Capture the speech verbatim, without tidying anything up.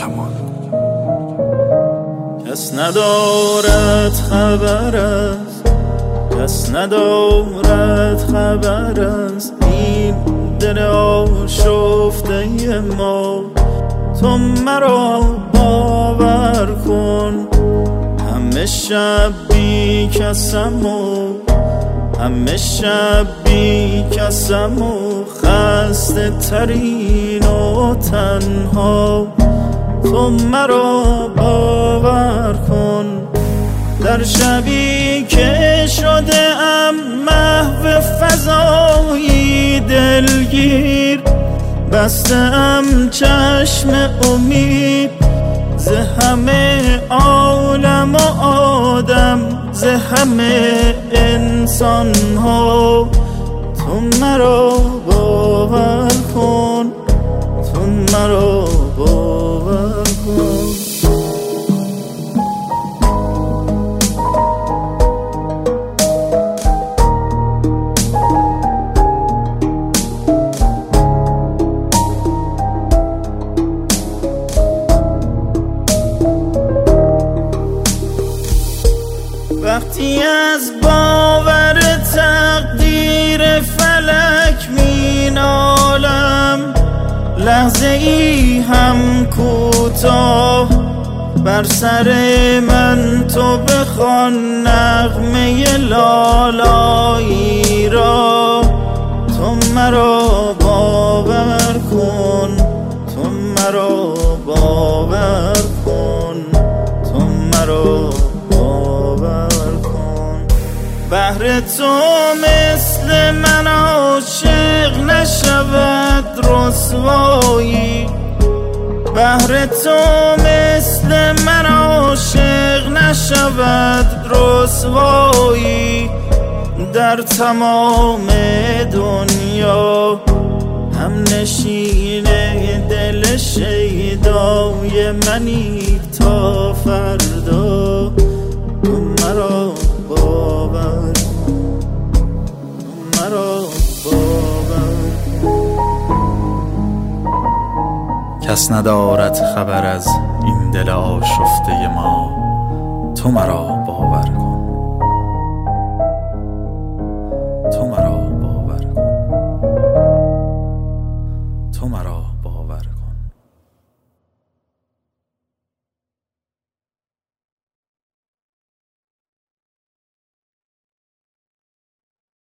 کمان. کس ندارد خبر از کس ندارد خبر از این دل آشفته ما. تو مرا باور کن، همه شب بی کسم و همه شب بی کسم و خسته ترین و تنها. تو مرا باور کن، در شبی که شده ام محو فضایی دلگیر، بسته ام چشم امید ز همه عالم و آدم، ز همه انسان ها. تو مرا باور کن، تو مرا باور کن. وقتی از باور تقدیر فلک می نالم، لحظه ای هم کوتاه بر سر من تو بخوان نغمه لالایی را. تو مرا باور کن، تو مرا باور کن، تو مرا بهر تو مثل من عاشق نشود رسوایی. بهر تو مثل من عاشق نشود رسوایی. در تمام دنیا هم نشین دل شیدای منی تا فردا. تو مرا باور، مرا باور. کس ندارد خبر از این دل آشفته ما. تو مرا باور کن.